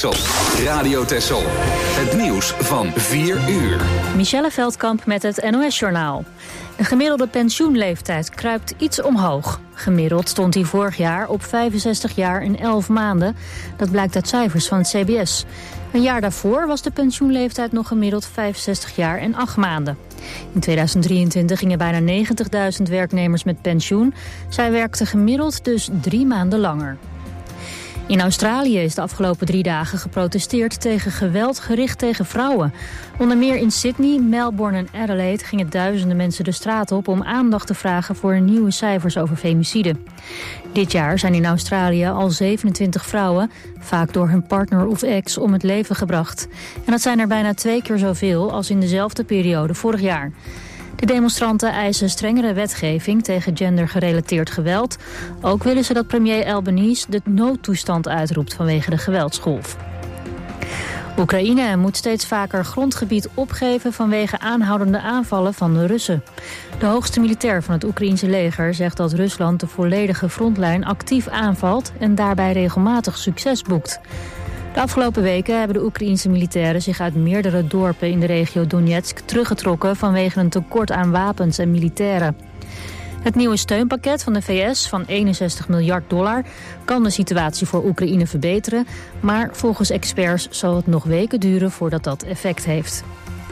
Texel. Radio Texel. Het nieuws van 4 uur. Michelle Veldkamp met het NOS-journaal. De gemiddelde pensioenleeftijd kruipt iets omhoog. Gemiddeld stond hij vorig jaar op 65 jaar en 11 maanden. Dat blijkt uit cijfers van het CBS. Een jaar daarvoor was de pensioenleeftijd nog gemiddeld 65 jaar en 8 maanden. In 2023 gingen bijna 90.000 werknemers met pensioen. Zij werkten gemiddeld dus 3 maanden langer. In Australië is de afgelopen 3 dagen geprotesteerd tegen geweld gericht tegen vrouwen. Onder meer in Sydney, Melbourne en Adelaide gingen duizenden mensen de straat op om aandacht te vragen voor nieuwe cijfers over femicide. Dit jaar zijn in Australië al 27 vrouwen, vaak door hun partner of ex, om het leven gebracht. En dat zijn er bijna 2 keer zoveel als in dezelfde periode vorig jaar. De demonstranten eisen strengere wetgeving tegen gendergerelateerd geweld. Ook willen ze dat premier Albanese de noodtoestand uitroept vanwege de geweldsgolf. Oekraïne moet steeds vaker grondgebied opgeven vanwege aanhoudende aanvallen van de Russen. De hoogste militair van het Oekraïense leger zegt dat Rusland de volledige frontlijn actief aanvalt en daarbij regelmatig succes boekt. De afgelopen weken hebben de Oekraïense militairen zich uit meerdere dorpen in de regio Donetsk teruggetrokken vanwege een tekort aan wapens en militairen. Het nieuwe steunpakket van de VS van $61 miljard kan de situatie voor Oekraïne verbeteren, maar volgens experts zal het nog weken duren voordat dat effect heeft.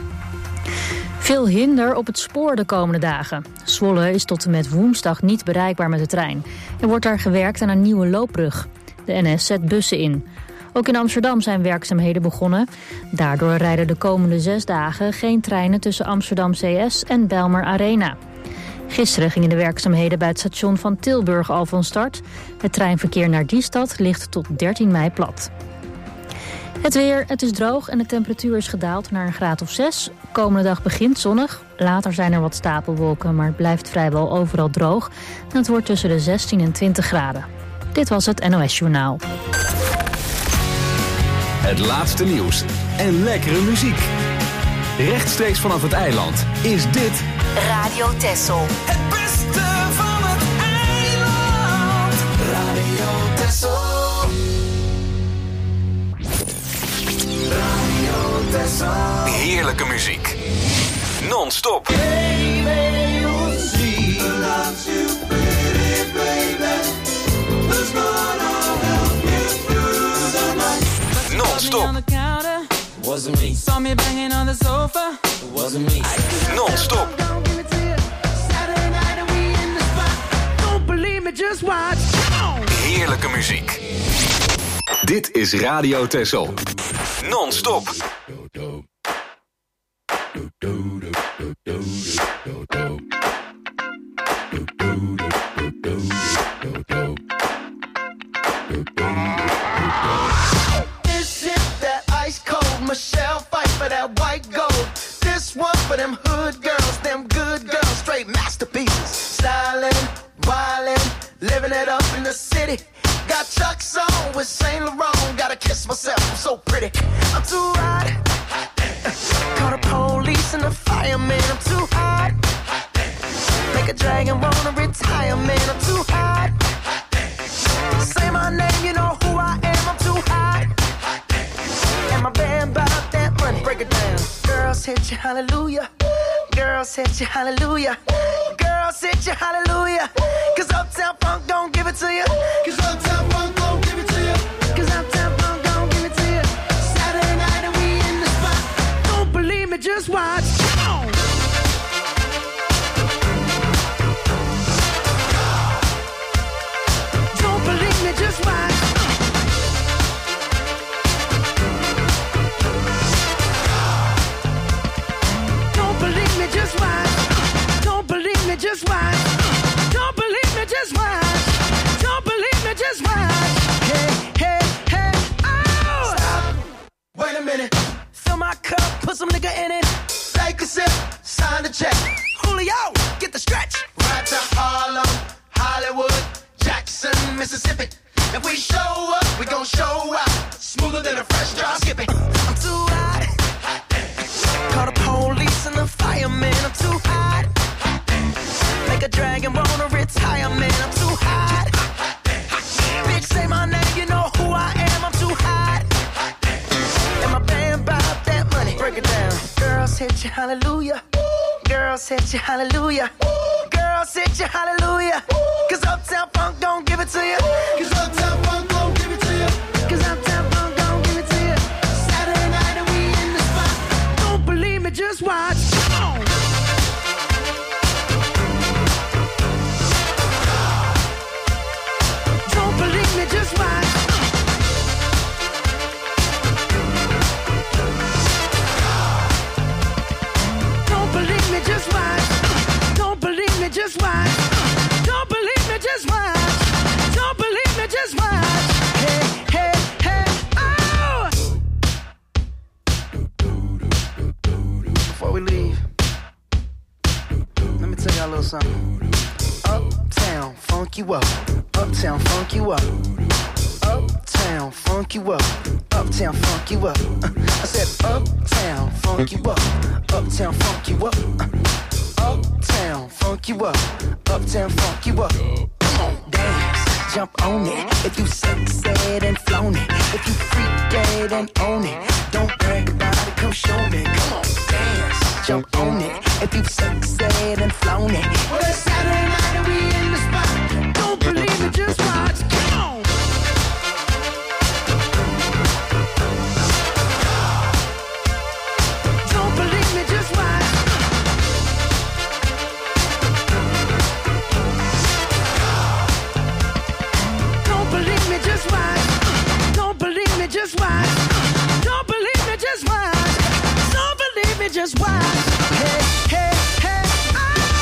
Veel hinder op het spoor de komende dagen. Zwolle is tot en met woensdag niet bereikbaar met de trein. Er wordt daar gewerkt aan een nieuwe loopbrug. De NS zet bussen in. Ook in Amsterdam zijn werkzaamheden begonnen. Daardoor rijden de komende 6 dagen geen treinen tussen Amsterdam CS en Bijlmer Arena. Gisteren gingen de werkzaamheden bij het station van Tilburg al van start. Het treinverkeer naar die stad ligt tot 13 mei plat. Het weer, het is droog en de temperatuur is gedaald naar een graad of 6. Komende dag begint zonnig. Later zijn er wat stapelwolken, maar het blijft vrijwel overal droog. En het wordt tussen de 16 en 20 graden. Dit was het NOS Journaal. Het laatste nieuws en lekkere muziek. Rechtstreeks vanaf het eiland is dit Radio Texel. Het beste van het eiland. Radio Texel. Radio Texel. heerlijke muziek. Non-stop. Non-stop. Wasn't me. Saw me banging on the sofa. Wasn't me. Non-stop. Don't believe me, just watch. Heerlijke muziek. Dit is Radio Texel. Non-stop. This is that ice cold Michelle fight for that white gold. This one for them hood girls, them good girls, straight masterpieces. Stylin', wildin', living it up in the city. Got Chuck's on with Saint Laurent. Gotta kiss myself, I'm so pretty. I'm too hot. Call the police and the fireman. I'm too hot. Make a dragon wanna retire, man. I'm too hot. Say my name, you know who I am. I'm too hot. And my band bought that money. Break it down. Girls hit you, hallelujah. Girls hit you, hallelujah. Girls hit you, hallelujah. Cause Uptown Funk don't give it to you. Cause Uptown Funk don't give it to you. Cause Uptown Funk don't give it to you. Saturday night and we in the spot. Don't believe me, just watch. Don't believe me, just watch. Don't believe me, just watch. Don't believe me, just watch. Don't believe me, just watch. Don't believe me, just watch. Hey, hey, hey, oh! Stop. Wait a minute. Fill my cup, put some nigga in it. Take a sip, sign the check. Julio, get the stretch. Right to Harlem, Hollywood, Jackson, Mississippi. If we show up, we gon' show out. Smoother than a fresh drop skipping. I'm too hot. Call the police and the fireman. I'm too hot. Make a dragon wanna retire, man. I'm too hot. Bitch, say my name, you know who I am. I'm too hot. hit you hallelujah. Girls hit you hallelujah. Girls hit you hallelujah. Cause Uptown Funk don't give it to you. Cause Uptown Funk don't give it to you. Cause Uptown Funk don't give it to you. Saturday night and we in the spot. Don't believe me, just watch. Come on. Don't believe me, just watch. Just watch. Don't believe me, just watch. Don't believe me, just watch. Don't believe me, just watch. Hey, hey, hey, oh! Before we leave, let me tell y'all a little something. Uptown, funk you up. Uptown, funk you up. Uptown, funk you up. Uptown, funk you up. I said uptown, funk you up. Uptown, funk you up. Uptown, funk you up. Uptown, funk you up. Come on, dance, jump on it. If you said and flown it. If you freak dead and own it. Don't brag about it, come show me. Come on, dance, jump on it. If you said and flown it. Well, it's Saturday night and we in the spot. Don't believe it, just watch. Come on. Don't believe me, just watch. Don't believe me, just watch. Don't believe me, just watch. Don't believe me, just watch. Don't believe me, just watch. Hey, hey, hey, oh!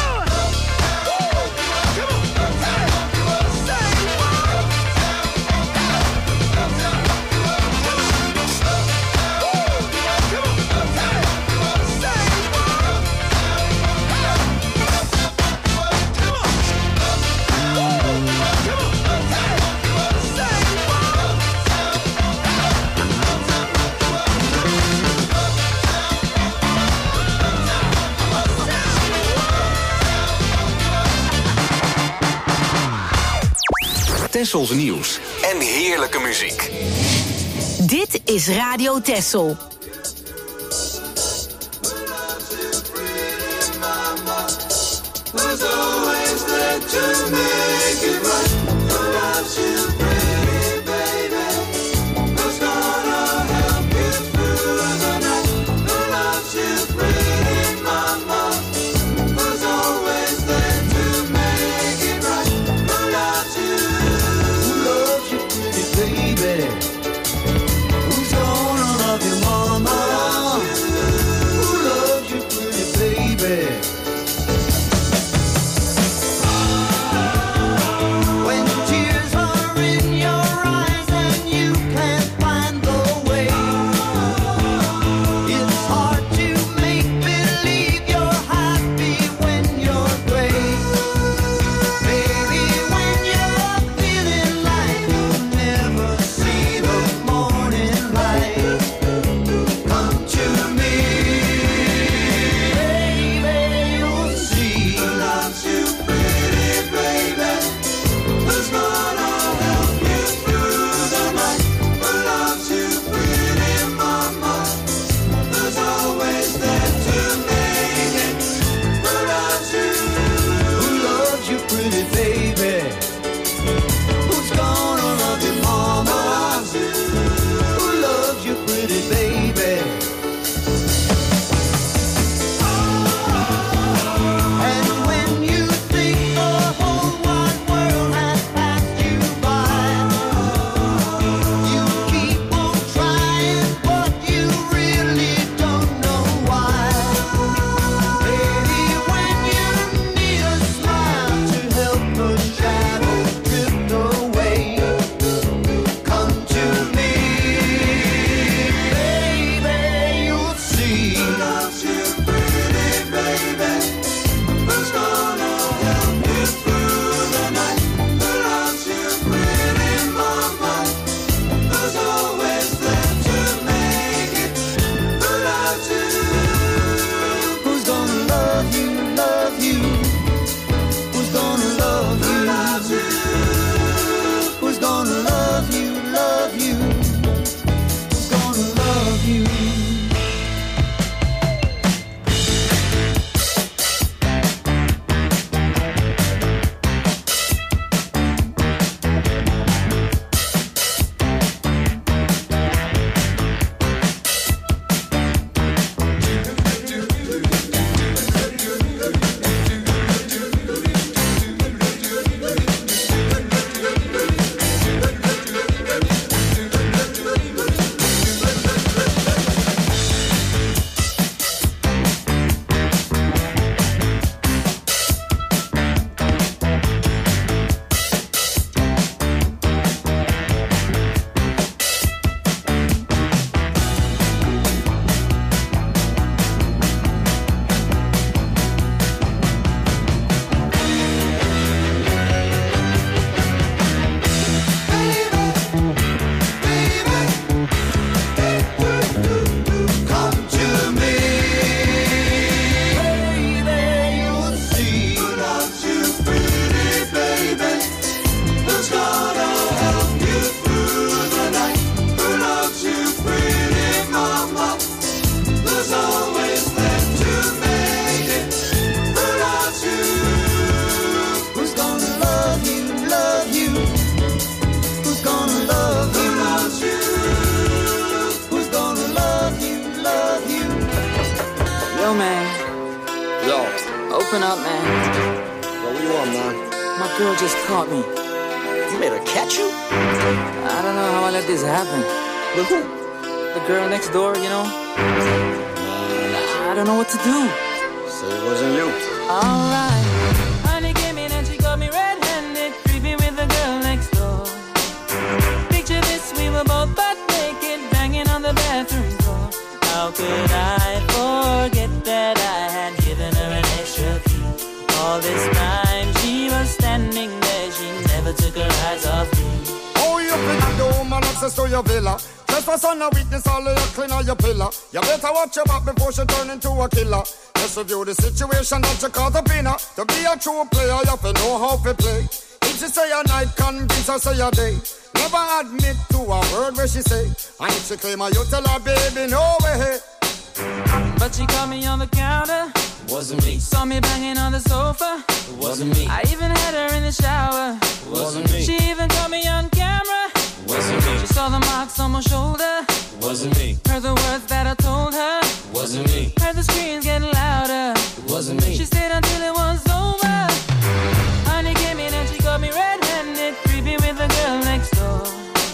Tessels nieuws en heerlijke muziek. Dit is Radio Tessel. Yo, man. Yo. Open up, man. Yo, what you want, man? My girl just caught me. You made her catch you? I don't know how I let this happen. With who? The girl next door, you know? I don't know what to do. So it wasn't you. Alright. Honey came in and she got me red-handed, creepy with the girl next door. Picture this, we were both butt naked, banging on the bathroom floor. How could I forget that I had given her an extra key? All this time she was standing there, she never took her eyes off me. Oh, you think the woman access to your villa? Trespass on a witness, all of your clean on your pillar. You better watch your back before she turn into a killer. Just review the situation that you caught up in her. To be a true player, you have to know how to play. If she say a night, convince her say a day. Never admit to a word where she say. And if she claim her, you tell her, baby, no way. But she caught me on the counter. Wasn't me. Saw me banging on the sofa. Wasn't me. I even had her in the shower. Wasn't me. She even caught me on camera. Wasn't me. She saw the marks on my shoulder. Wasn't me. Heard the words that I told her. Wasn't me. Heard the screams getting louder. Wasn't me. She stayed until it was over. Honey came in and she got me red-handed, creepy with the girl next door.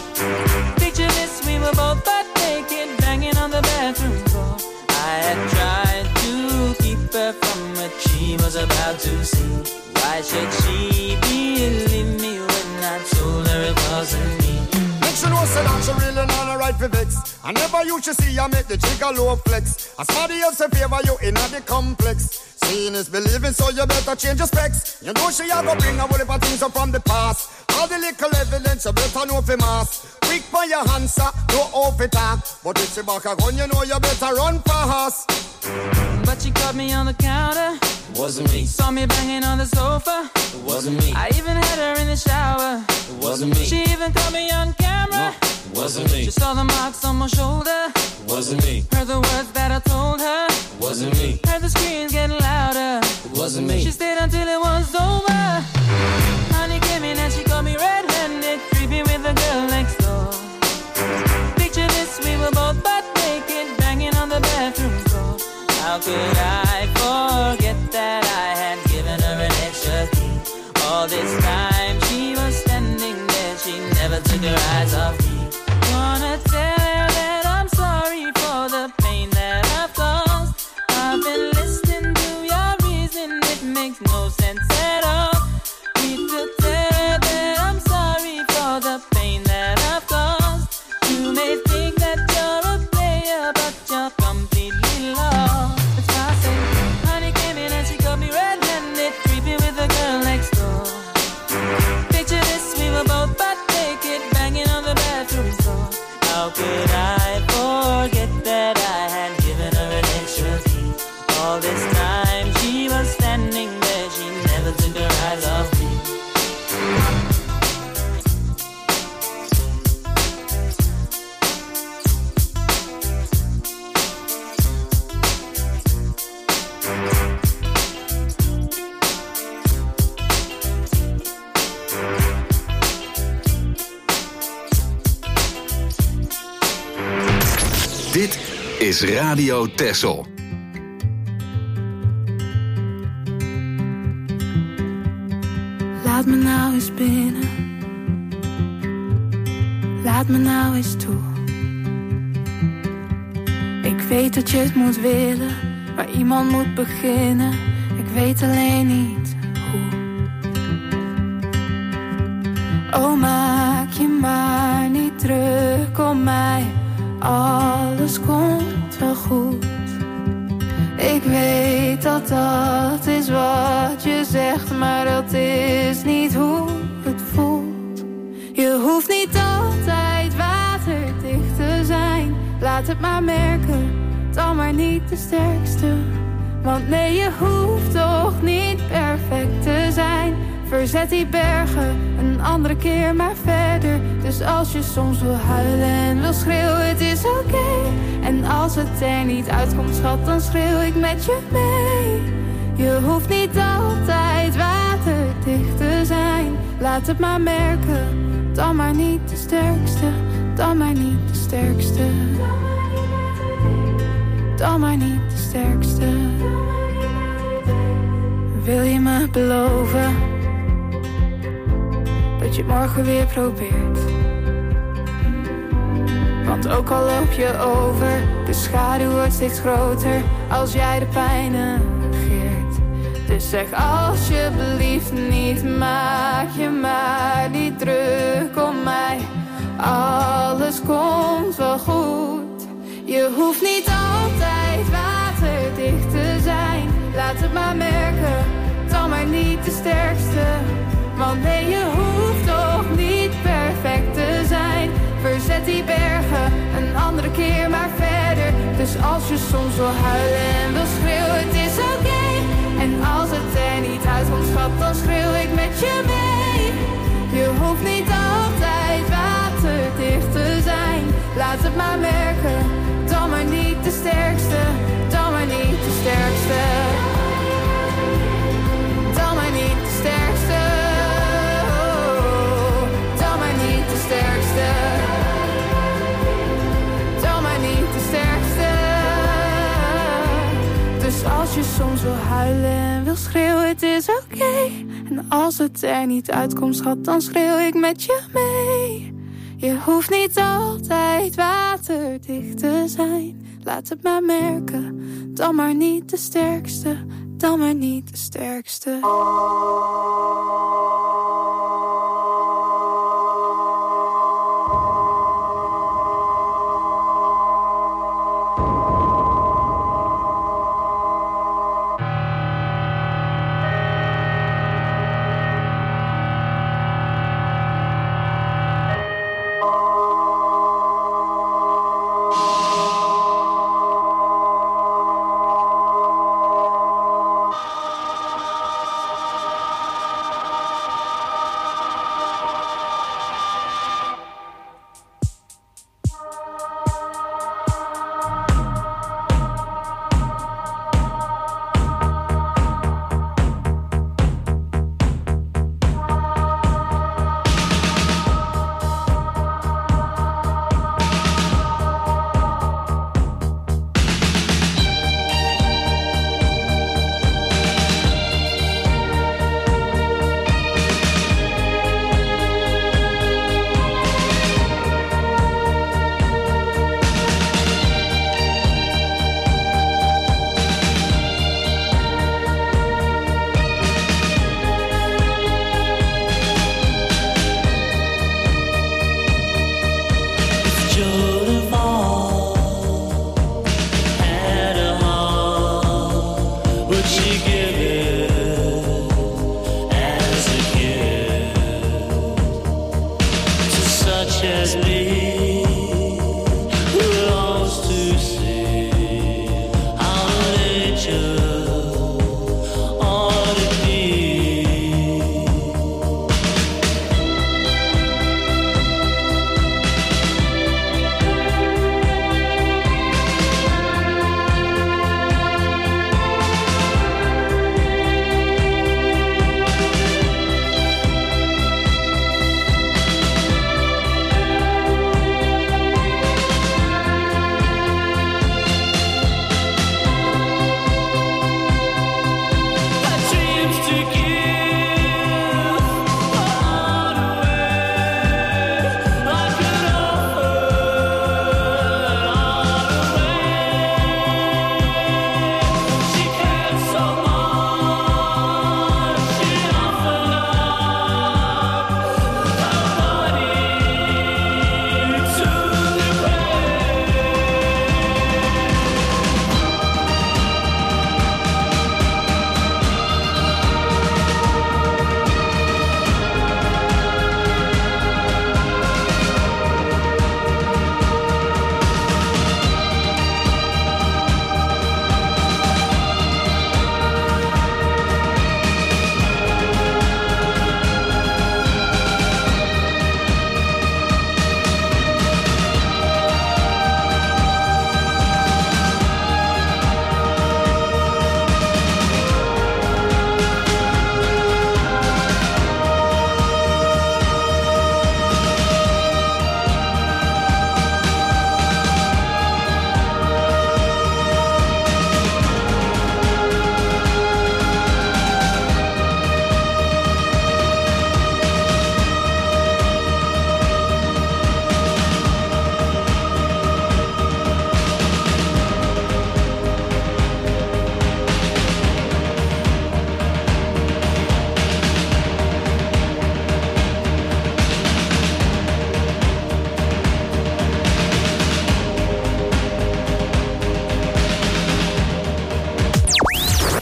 Picture this, we were both butt naked, banging on the bathroom floor. I had tried to keep her from what she was about to see. Why should she believe me when I told her it wasn't me? Make she know say that she really not a right for vex. I never used to see her make the jigger low flex. As somebody else in favor you in the complex. Seeing is believing, so you better change your specs. You know she a go bring a whole heap of things up from the past. All the little evidence you better know for mass. Quick for your answer, no off it talk. But if she back a gun, you know you better run fast. But she caught me on the counter. Wasn't me. Saw me banging on the sofa. It wasn't me. I even had her in the shower. It wasn't me. She even caught me on camera. No, it wasn't me. She saw the marks on my shoulder. It wasn't me. Heard the words that I told her. It wasn't me. Heard the screams getting louder. It wasn't me. She stayed until it was over. Honey came in and she got me red-handed, creepy with the girl next door. Picture this, we were both butt naked, banging on the bathroom floor. How could I forget that I had given her an extra key? All this time she was standing there, she never took her eyes off me. Wanna tell her that I'm sorry for the pain that I've caused. I've been listening to your reason, it makes no sense at all. Need to tell her that I'm sorry for the pain that I've caused. You may think that you're a player, but you're completely lost. That's why I say, honey came in and she got me red-handed, creepy with the girl next door. Picture this, we were both butt naked, banging on the bathroom floor. How could I forget that I had given her an extra key? All this time she was standing there, she never took her eyes off me. Dit is Radio Texel. Laat me nou eens binnen. Laat me nou eens toe. Ik weet dat je het moet willen, maar iemand moet beginnen. Ik weet alleen niet hoe. Oh, maak je maar niet druk om mij. Alles komt wel goed. Ik weet dat dat is wat je zegt, maar dat is niet hoe het voelt. Je hoeft niet altijd waterdicht te zijn. Laat het maar merken, dan maar niet de sterkste. Want nee, je hoeft toch niet perfect te zijn. Verzet die bergen, een andere keer maar verder. Dus als je soms wil huilen en wil schreeuwen, het is oké. En als het er niet uitkomt, schat, dan schreeuw ik met je mee. Je hoeft niet altijd waterdicht te zijn. Laat het maar merken, dan maar niet de sterkste. Dan maar niet de sterkste. Dan maar niet de sterkste. Wil je me beloven dat je het morgen weer probeert? Want ook al loop je over, de schaduw wordt steeds groter als jij de pijn negeert. Dus zeg alsjeblieft niet, maak je maar niet druk om mij. Alles komt wel goed. Je hoeft niet altijd waterdicht te zijn. Laat het maar merken, dan maar niet de sterkste. Want nee, je hoeft toch niet perfect te zijn. Verzet die bergen, een andere keer maar verder. Dus als je soms wil huilen en wil schreeuwen, het is oké. En als het er niet uitkomt, schat, dan schreeuw ik met je mee. Je hoeft niet altijd waterdicht te zijn. Laat het maar merken, dan maar niet de sterkste. Dan maar niet de sterkste. Dan maar niet de sterkste. Dan maar niet de sterkste. Dan maar niet de sterkste. Dus als je soms wil huilen en wil schreeuwen, het is oké. En als het er niet uitkomt, schat, dan schreeuw ik met je mee. Je hoeft niet altijd waterdicht te zijn. Laat het maar merken, dan maar niet de sterkste. Dan maar niet de sterkste.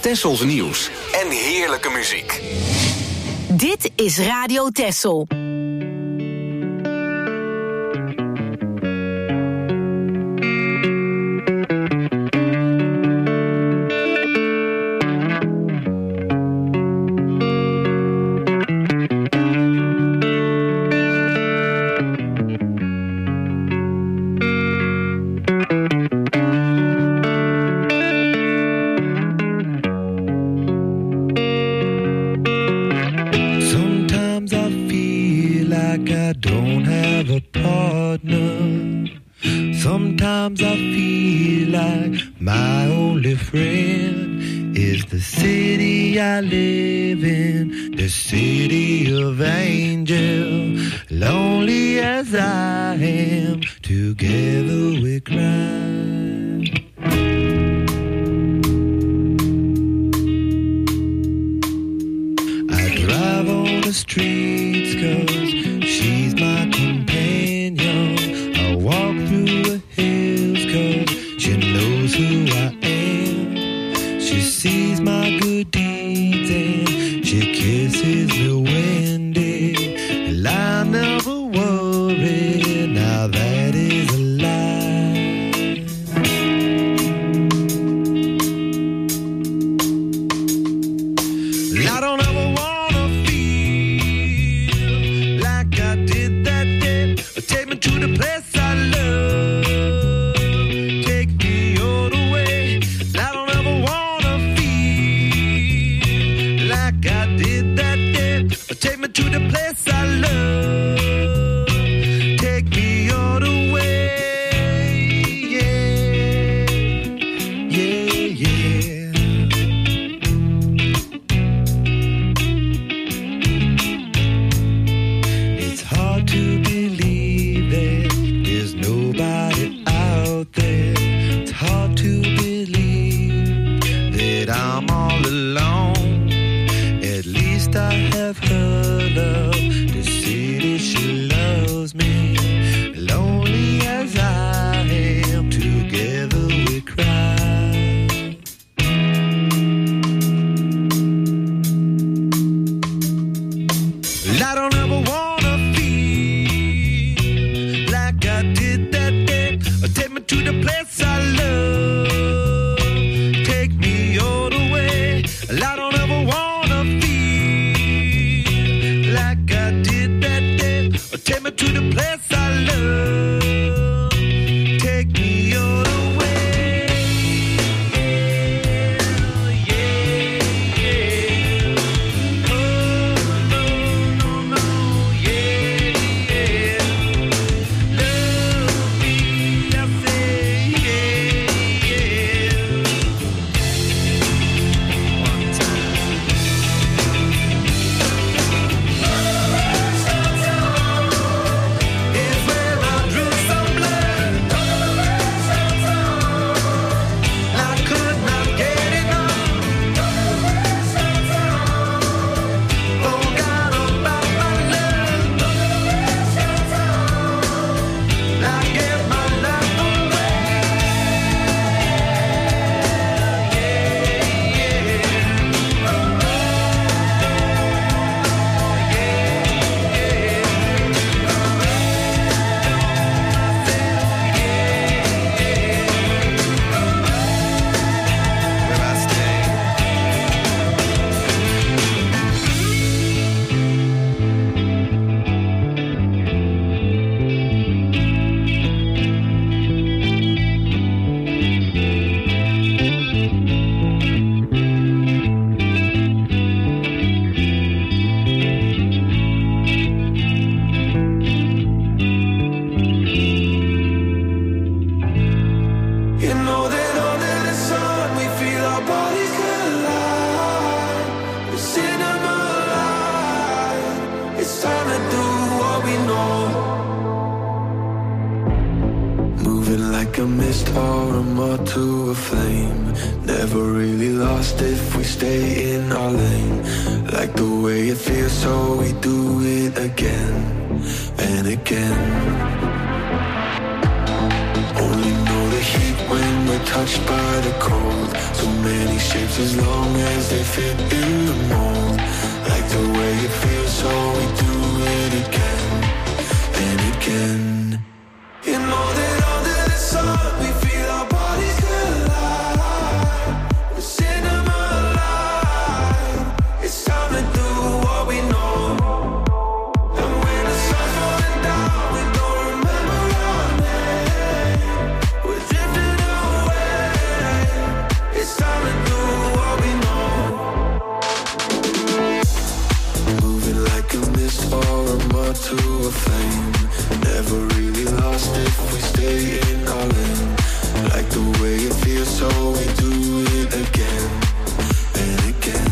Tessels nieuws en heerlijke muziek. Dit is Radio Tessel. Sometimes I feel like my only friend is the city I live in, the city of angels. Lonely as I am, together we cry. I drive on the streets 'cause she's my companion. I walk through the hills 'cause she knows who I am. She sees my good deeds and she kisses me when day. And I never worry, now that is a lie. I don't ever wanna feel like I did that day. Take me to the place I love. Take me all the way. I don't ever wanna feel like I did that day. Take me to the place I love. Take me all the way. Yeah, yeah, yeah. It's hard to believe that there's nobody out there. It's hard to believe that I'm all alone. At least I have her love. The city, she loves me. Lonely as I am, together we cry. I don't ever wanna feel like I did that day. Take me to the place I love. Take me all the way. I don't ever wanna feel like I did that day. Take me to the place I love. Take me all the way. Yeah, yeah. Oh, no, no, no, yeah, yeah. Love me, I say, yeah, yeah. One time. It's where I drew some blood. I could not get enough. Forgot about my love. I gave my life away. Where I stay. You know that under the sun we feel our bodies collide. We're cinema alive. It's time to do what we know. Moving like a mist or a moth to a flame. Never really lost if we stay in our lane. Like the way it feels, so we do it again and again. Only know the heat when we're touched by the cold. So many shapes as long as they fit in the mold. Like the way it feels, so we do it again and again. You know that under the sun we feel our bodies collide. We're cinema alive. It's time to do what we know. And when the sun's falling down, we don't remember our name. We're drifting away. It's time to do what we know. Moving like a mist or a moth to a flame. Never really lost if we stay in our lane. Like the way it feels, so we do it again and again.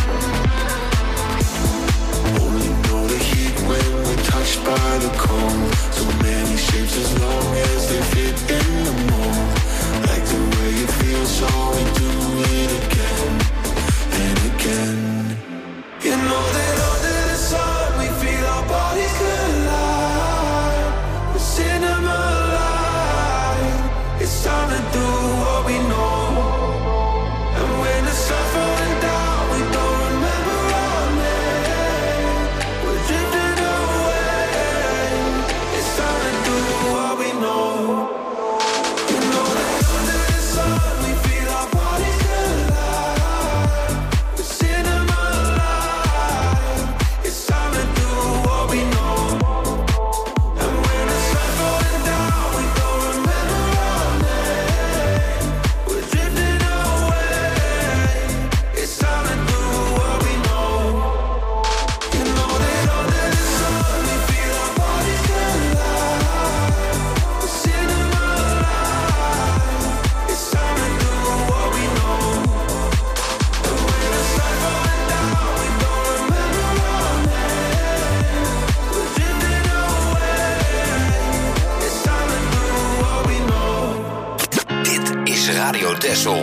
Only know the heat when we're touched by the cold. So many shapes as long as they fit in the mold. Like the way it feels, so we do it again and again. You know that under the sun we feel our bodies collide. We're cinema alive. It's time to do what we know. And when the sun's falling down, we don't remember our name. We're drifting away. It's time to do what we know. You know that under the sun we feel our bodies collide. We're cinema alive. It's time to do what we know. And when the sun's falling down, we don't remember our name. We're drifting away. It's time to do what we know. You know that under the sun we feel our bodies collide. We're cinema alive. It's time to do what we know. And when the sun's falling down, we don't remember our name. We're drifting away. It's time to do what we know. Dit is Radio Texel.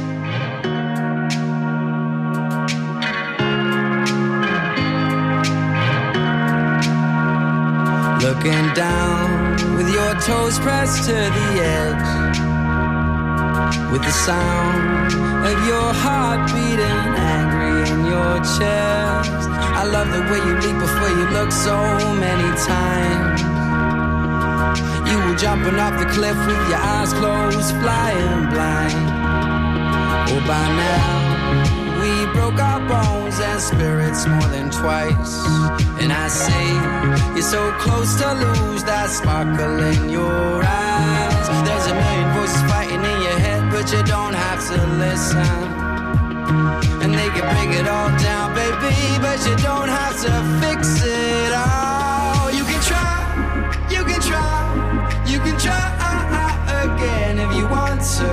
Looking down with your toes pressed to the edge, with the sound of your heart beating angry in your chest. I love the way you leap before you look so many times. You were jumping off the cliff with your eyes closed, flying blind. Oh, by now we broke our bones and spirits more than twice. And I say you're so close to lose that sparkle in your eyes. There's a million voices fighting in your head, but you don't have to listen. And they can break it all down, baby, but you don't have to fix it all. You can try, you can try, you can try again if you want to.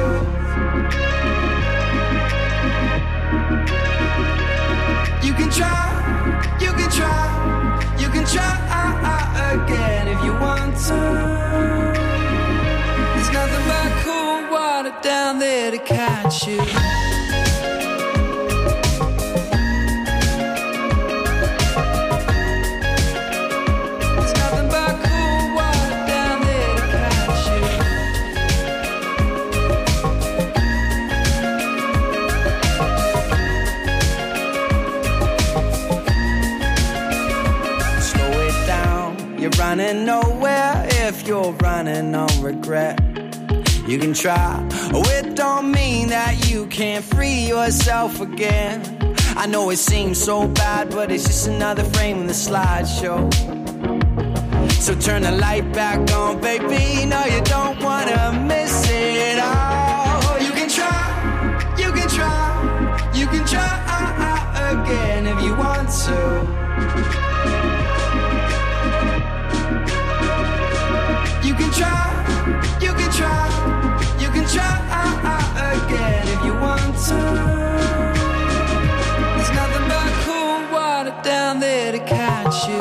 You can try, you can try, you can try again if you want to. There's nothing but cool water down there to catch you. There's nothing but cool water down there to catch you. You're running nowhere if you're running on regret. You can try, oh, it don't mean that you can't free yourself again. I know it seems so bad, but it's just another frame in the slideshow. So turn the light back on, baby. No, you don't wanna miss it all. You can try, you can try, you can try again if you want to. You can try, you can try, you can try again if you want to. There's nothing but cool water down there to catch you.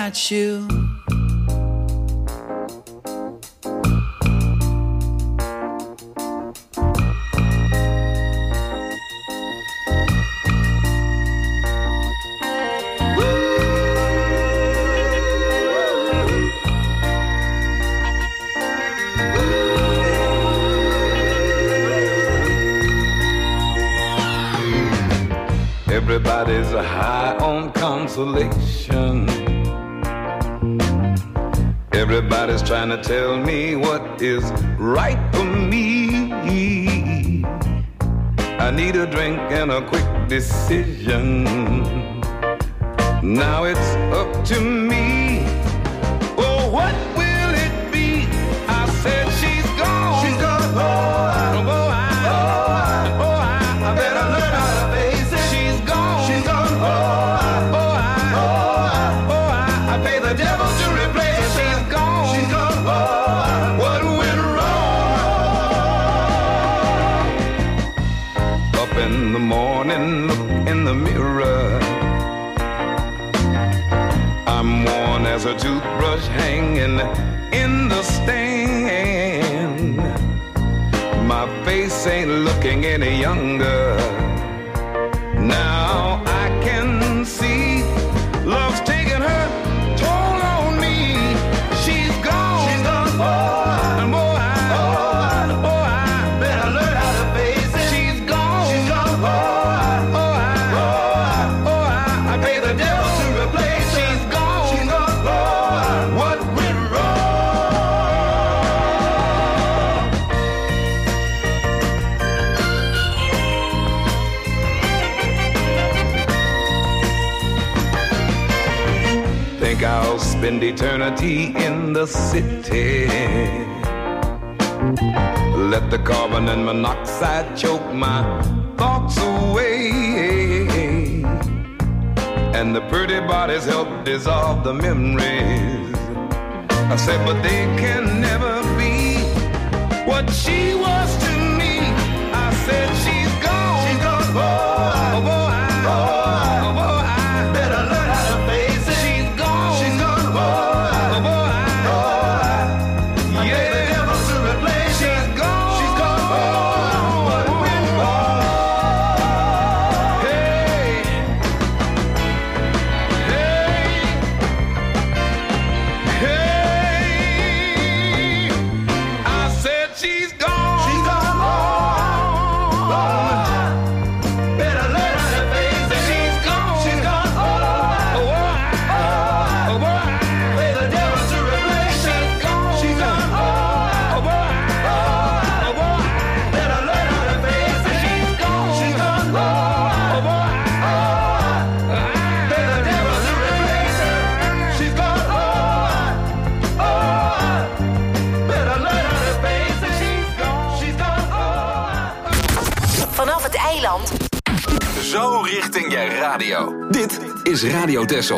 got you. Everybody's high on consolation. Everybody's trying to tell me what is right for me. I need a drink and a quick decision. Now it's up to me. Oh, what will it be? I said she's gone. She's gone. I better learn how to face it. She's gone. She's gone. I pay the devil to replace it. She's gone. She's gone. What went wrong? Up in the morning, look in the mirror. I'm worn as a toothbrush hanging in the stand. My face ain't looking any younger. Now I can see love's taking her toll on me. She's gone. She's gone. And I better learn how to face it. She's gone. She's gone. I pay the devil to replace her. She's gone. She's gone. What went I'll spend eternity in the city. Let the carbon and monoxide choke my thoughts away, and the pretty bodies help dissolve the memories. I said, but they can never be what she was to me. I said, she's gone. She's gone. I better learn how to face it. She's gone. She's gone. Yeah, the devil to replace. She's gone. She's gone. What went wrong? Hey, I said she's gone. She's gone. Better learn how to face it. She's gone. She's gone. Pay the devil to replace. She's gone. She's gone. Better learn how to face it. She's gone. She's gone. Pay the devil to replace her. She's gone. Better learn how to face it. She's gone. She's gone. Vanaf het eiland. Zo richting je radio. Dit is Radio Texel.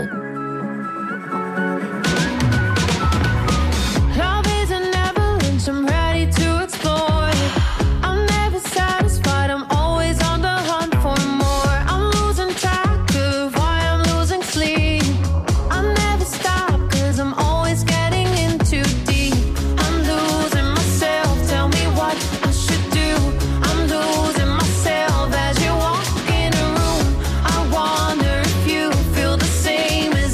Love is an avalanche, I'm ready to explore. I'm never satisfied, I'm always on the hunt for more. I'm losing track of why I'm losing sleep. I never stop, cause I'm always getting in too deep. I'm losing myself, tell me what I should do. I'm losing myself as you walk in a room. I wonder if you feel the same as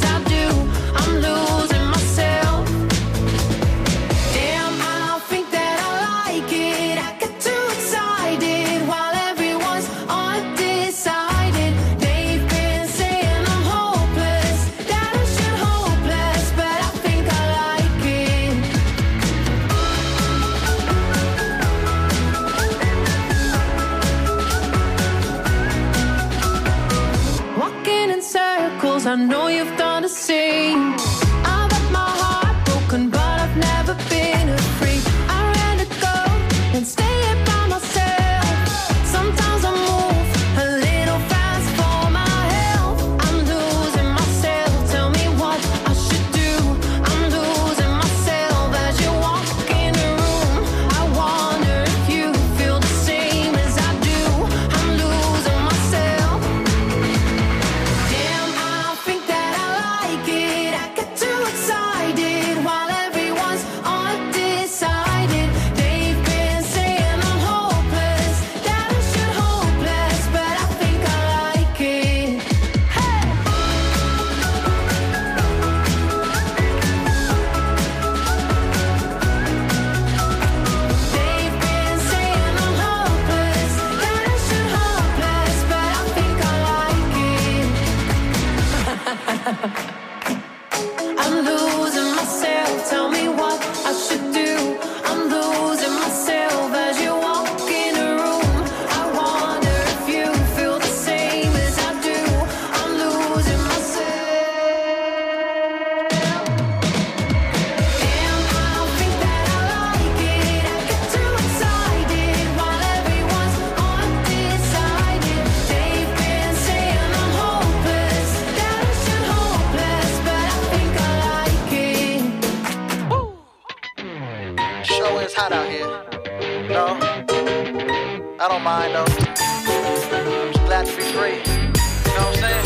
I don't mind though. I'm just glad to be free. You know what I'm saying?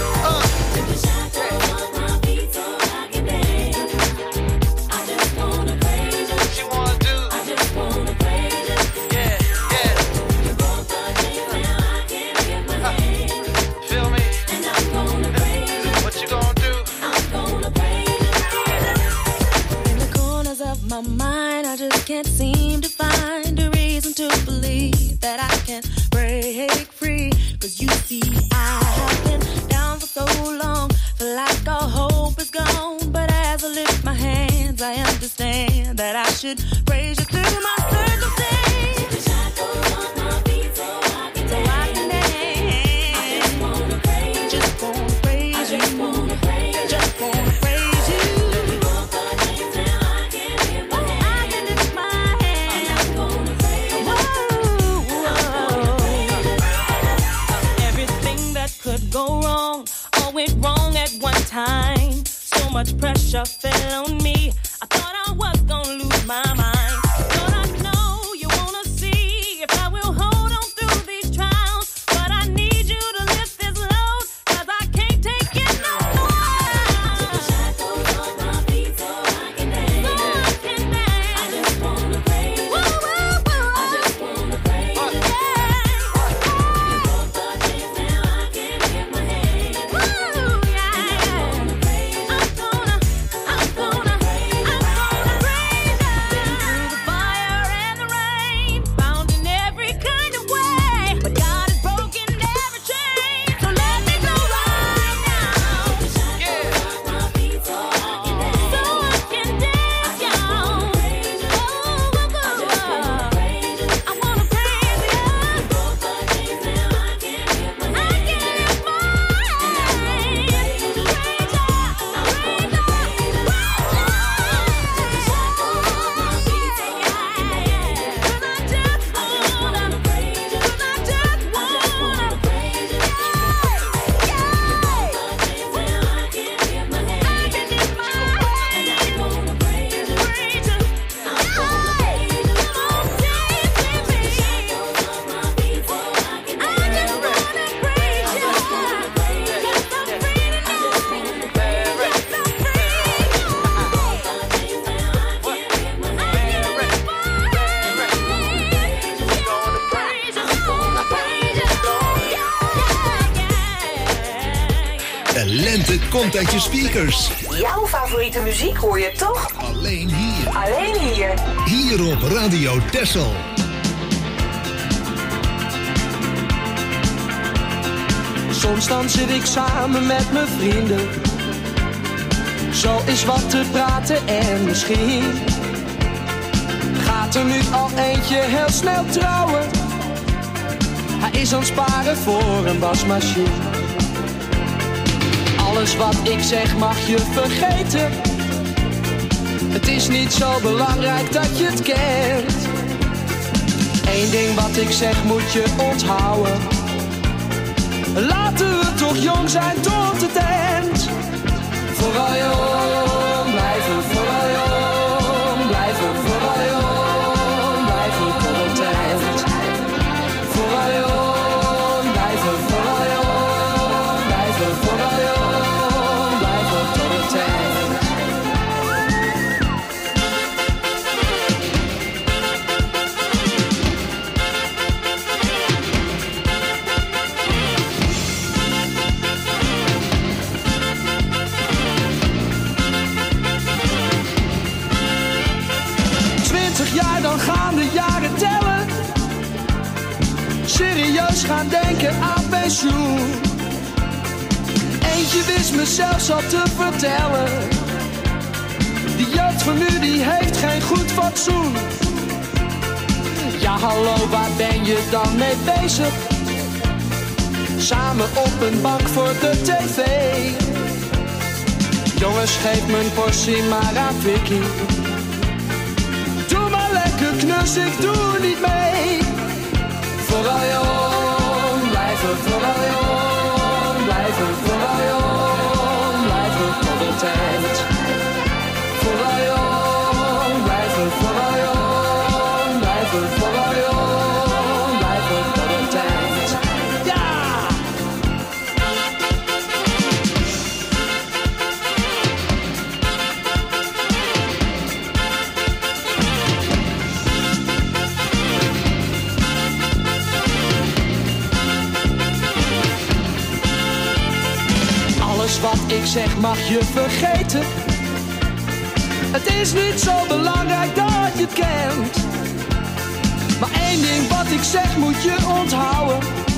My mind, I just can't seem to find a reason to believe that I can break free. Cause you see, I have been down for so long, feel like all hope is gone. But as I lift my hands, I understand that I should praise you through my circumstance. Take the shackles off my feet so I can dance. I just wanna praise you. Just wanna praise you. Just wanna praise you. Just wanna praise you. Go wrong, all went wrong at one time. So much pressure fell on me. I thought I was gonna lose my mind. Lord, I know you wanna see if I will hold on through these trials. But I need you to lift this load, cause I can't take it no more. Take the shackles off my feet so I can dance. So I can dance. I just wanna praise you. I just wanna praise you. Lente komt uit je speakers. Jouw favoriete muziek hoor je toch? Alleen hier. Alleen hier. Hier op Radio Texel. Soms dan zit ik samen met mijn vrienden. Zo is wat te praten en misschien gaat er nu al eentje heel snel trouwen. Hij is aan het sparen voor een wasmachine. Alles wat ik zeg mag je vergeten. Het is niet zo belangrijk dat je het kent. Eén ding wat ik zeg moet je onthouden. Laten we toch jong zijn tot het eind. Vooral jong blijven, vooral jong blijven, vooral jong blijven tot het eind. Vooral jong blijven, vooral jong blijven, vooral jong blijven tot het eind. Jaar, dan gaan de jaren tellen. Serieus gaan denken aan pensioen. Eentje wist me zelfs al te vertellen. Die jeugd van nu die heeft geen goed fatsoen. Ja hallo, waar ben je dan mee bezig? Samen op een bank voor de tv. Jongens, geef mijn portie maar aan Vicky. Knus, ik doe niet mee. Vooral jong blijven, vooral jong blijven, vooral jong blijven tot het eind. Vooral jong blijven, vooral jong blijven, vooral jong blijven ik zeg mag je vergeten. Het is niet zo belangrijk dat je het kent. Maar één ding wat ik zeg moet je onthouden.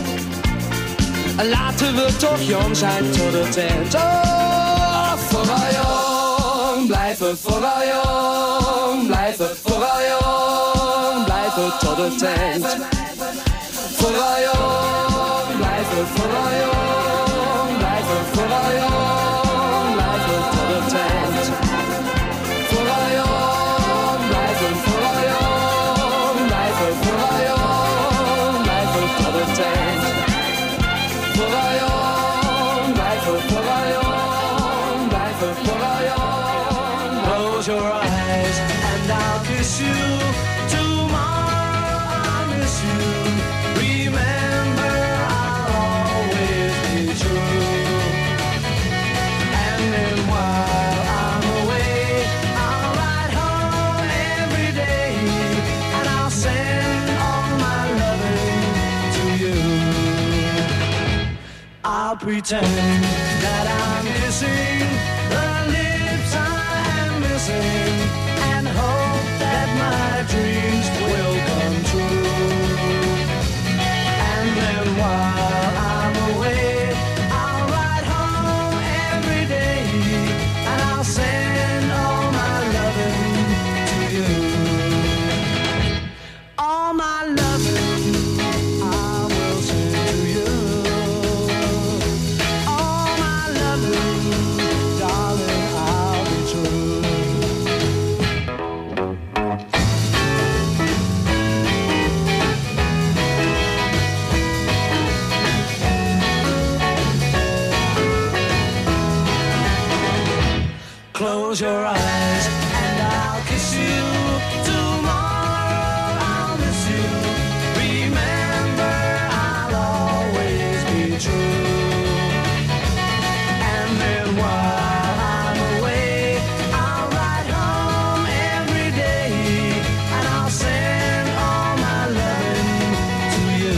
Laten we toch jong zijn tot het eind. Oh, vooral jong, blijven vooral jong. Blijven vooral jong, blijven tot het eind. Vooral jong, blijven vooral jong. Blijven vooral jong, blijven tot het eind. Vooral jong, blijven vooral jong. Blijven vooral jong, blijven tot het eind. Vooral jong, blijven vooral jong. Blijven vooral jong. Close your eyes and I'll kiss you. Tomorrow I'll miss you. Remember I'll always be true. And then while I'm away, I'll ride home every day. And I'll send all my loving to you. I'll pretend that I'm kissing the lips I am missing, and hope that my dreams will come true. And then while I'm away, I'll ride home every day, and I'll send all my loving to you. All my loving I will send to you. All my loving, darling, I'll be true. Close your eyes and I'll kiss you. Tomorrow I'll miss you. Remember I'll always be true. And then while I'm away, I'll ride home every day, and I'll send all my loving to you.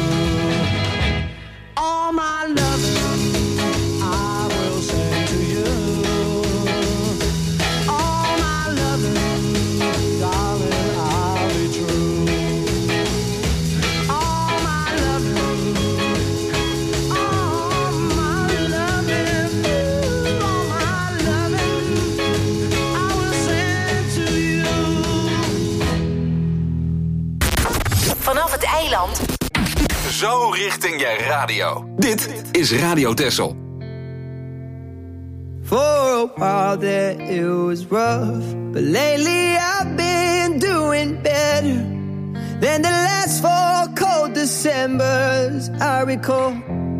All my loving I will send to you. All my loving, darling, I'll be true. All my loving, all my loving, all my loving, I will send to you. Vanaf het eiland. Zo richting je radio. Dit is Radio Texel. For a while there it was rough, but lately I've been doing better than the last 4 cold Decembers I recall.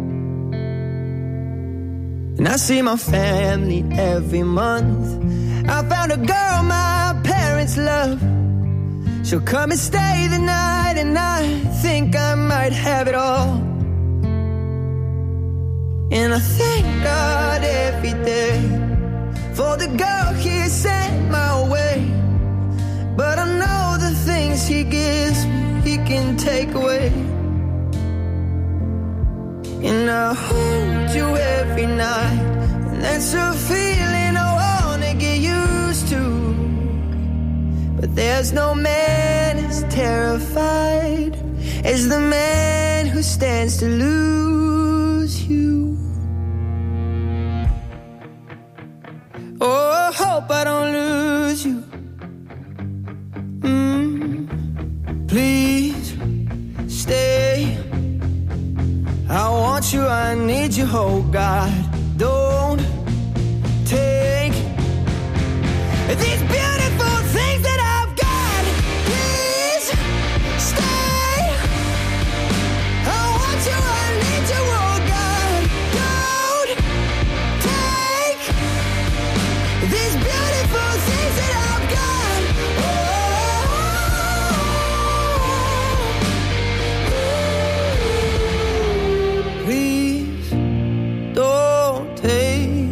And I see my family every month. I found a girl my parents love. She'll come and stay the night, and I think I might have it all. And I thank God every day for the girl He sent my way. But I know the things He gives me, He can take away. And I hold you every night, and that's a feeling I wanna get used to. But there's no man as terrified as the man who stands to lose you. Oh, I hope I don't lose you. Please stay. I want you, I need you, oh God. Don't take these beautiful things that I've got. Please stay. I want you, I need you, oh God. Don't take these beautiful things that I've got. Please don't take.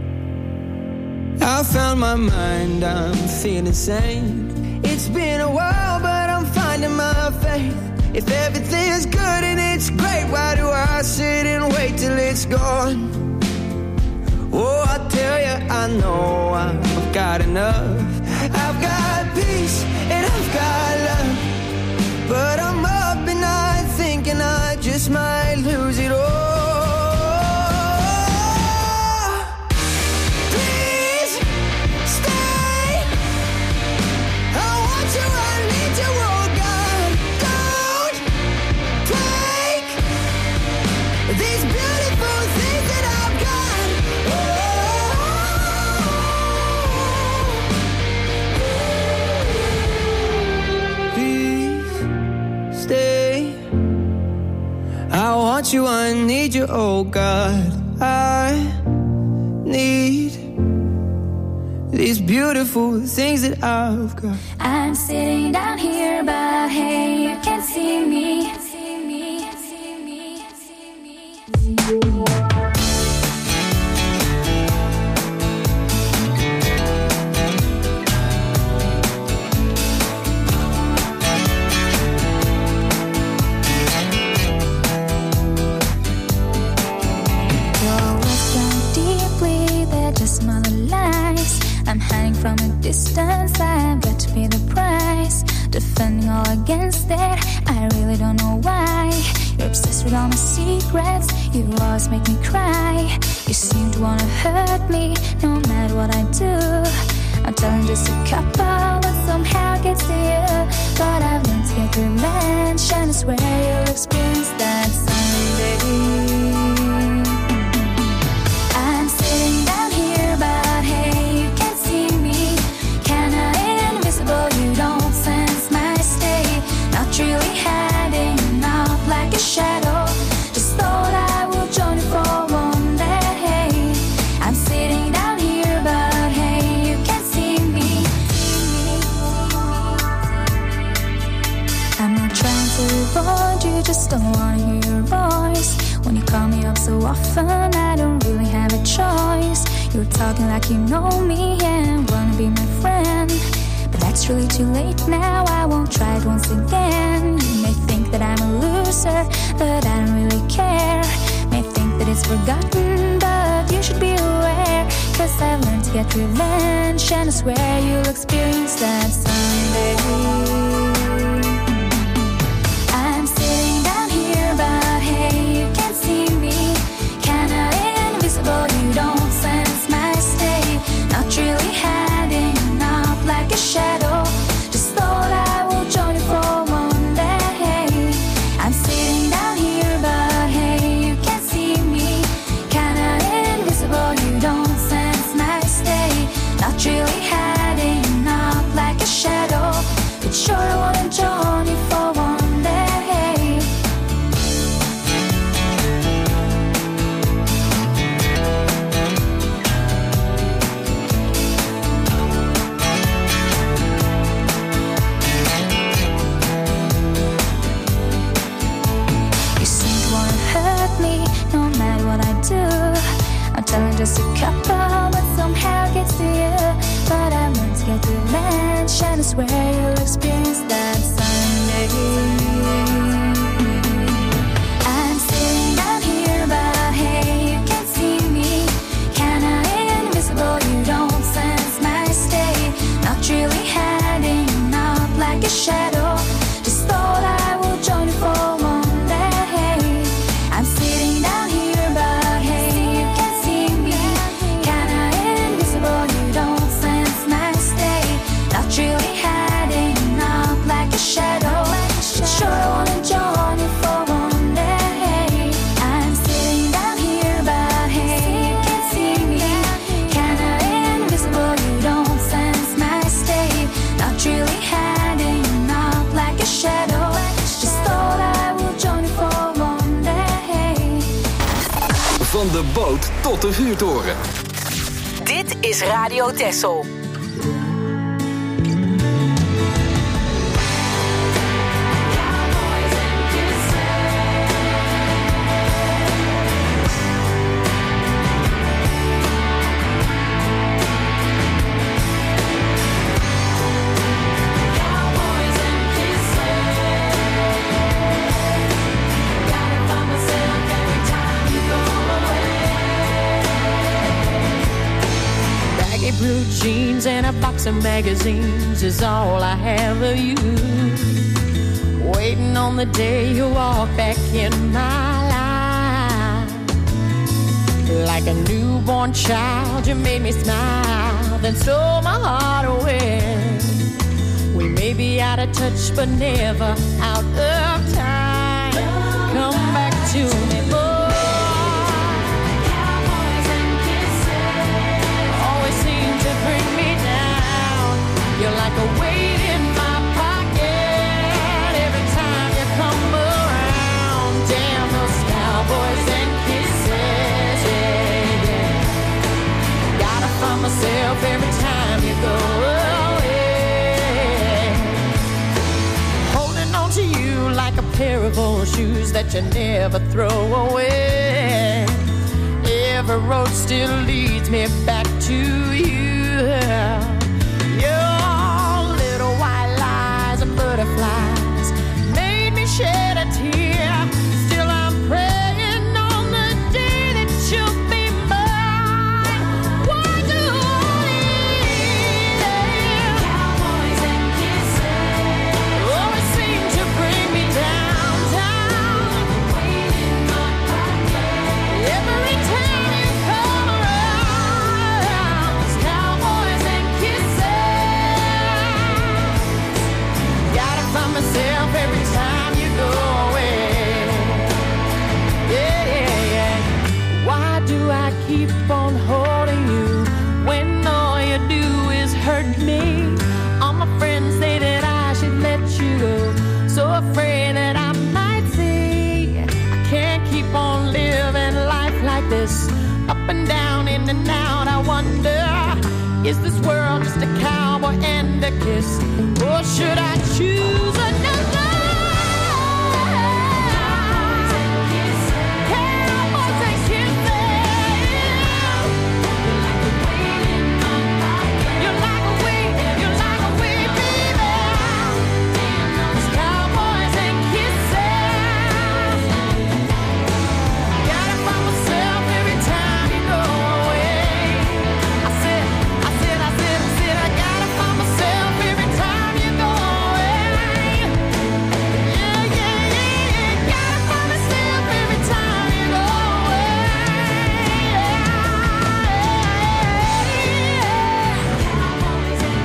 I found my mind, I'm feeling sane. It's been a while, but I'm finding my faith. If everything's good and it's great, why do I sit and wait till it's gone? Oh, tell you I know I've got enough. I've got peace and I've got love, but I'm up at night thinking I just might lose it all. Please stay. I want you, I need you, oh God. Don't take these beautiful things that I've got. Please stay. I want you, I need you, oh God. I need these beautiful things that I've got. I'm sitting down here, but hey, you can't see me. I'm hiding from a distance, I've got to pay the price. Defending all against it, I really don't know why. You're obsessed with all my secrets, you always make me cry. You seem to wanna hurt me, no matter what I do. I'm telling just a couple, but somehow it gets to you. But I've learned to get revenge, and I swear you'll experience that someday. I'm sitting down here, but hey, you can't see me. Kinda invisible, you don't sense my state. Not really hiding out like a shadow. Just thought I would join you for one day. I'm sitting down here, but hey, you can't see me. I'm not trying to avoid you, just don't wanna hear your voice. When you call me up so often, I don't really have a choice. You're talking like you know me and wanna be my friend, but that's really too late now, I won't try it once again. You may think that I'm a loser, but I don't really care. May think that it's forgotten, but you should be aware. Cause I've learned to get revenge, and I swear you'll experience that someday. I'm sitting down here, but hey, you can't see me. Kinda invisible, you don't sense my state. Not really hiding out like a shadow. Just thought I would join you for one day. I'm sitting down here, but hey, you can't see me. Kinda invisible, you don't sense my state. Not really hiding out like a shadow, but sure I wanna join you for one day. No matter what I do, I'm telling just a couple, but somehow it gets to you. But I learned to get revenge, and I swear you'll experience that someday. I'm sitting down here, but hey, you can't see me. Kinda invisible, you don't sense my state. Not really hiding out like a shadow. Just thought I would join you for one day. I'm sitting down here, but hey, you can't see me. Kinda invisible, you don't sense my state. Not really hiding out like a shadow. But sure I wanna join you for one day. I'm sitting down here, but hey, you can't see me. Kinda invisible, you don't sense my state. Not really hiding out like a shadow. Just thought I would join you for one day. Van de boot tot de vuurtoren. Dit is Radio Texel. jeans and a box of magazines is all I have of you. Waiting on the day you walk back in my life. Like a newborn child, you made me smile, then stole my heart away. We may be out of touch, but never out of time. Come back to me, boy. Cowboys and kisses always seem to bring me down. You're like a weight in my pocket every time you come around. Damn those cowboys and kisses, yeah, yeah. Gotta find myself every time you go away. Holding on to you like a pair of old shoes that you never throw away. Every road still leads me back to you. Your little white lies and butterflies made me shed a tear. Still I'm praying on the day that you'll be mine. Why do cowboys and kisses always seem to bring me down, down? Every time you come around, it's cowboys and kisses. Gotta find myself every time you go away. Yeah, yeah, yeah. Why do I keep on holding you when all you do is hurt me? All my friends say that I should let you go, so afraid that I might see. I can't keep on living life like this, up and down, in and out. I wonder, is this world just a cowboy and a kiss, or should I choose another? Cowboys and kisses. You're like a weight, baby. It's cowboys and kisses. Gotta find myself every time you go away. I said, I gotta find myself every time you go away. Yeah, yeah, yeah, gotta find myself every time you go away. Cowboys and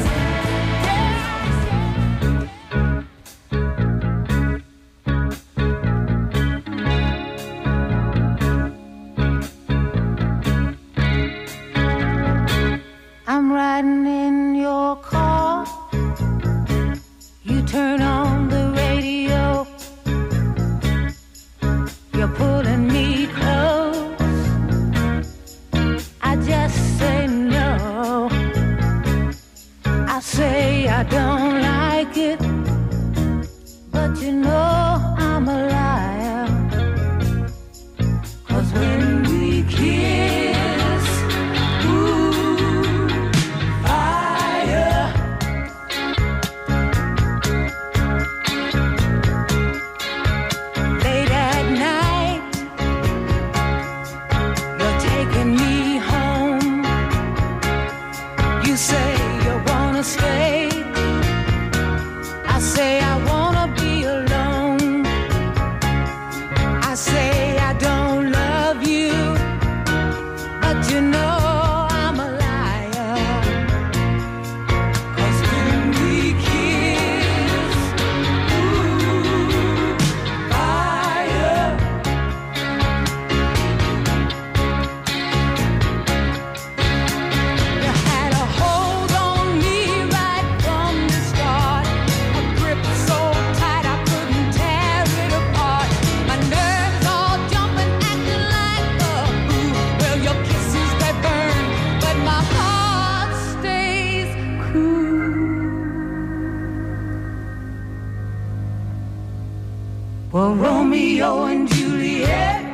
I'm riding in your car. You turn on the radio. You're pulling me close. I just say no. I say I don't like it, but you know I'm a liar. 'Cause when we kiss, ooh, fire. Late at night, you're taking me home. You say you wanna stay. I say I wanna be alone. I say I don't love you, but you know I'm a liar. 'Cause when we kiss, ooh, fire. You had a hold on me right from the start, a grip so tight I couldn't tear it apart. My nerves all jumping, acting like a fool. Well, your kisses they burn, but my heart stays cool. Well, Romeo and Juliet,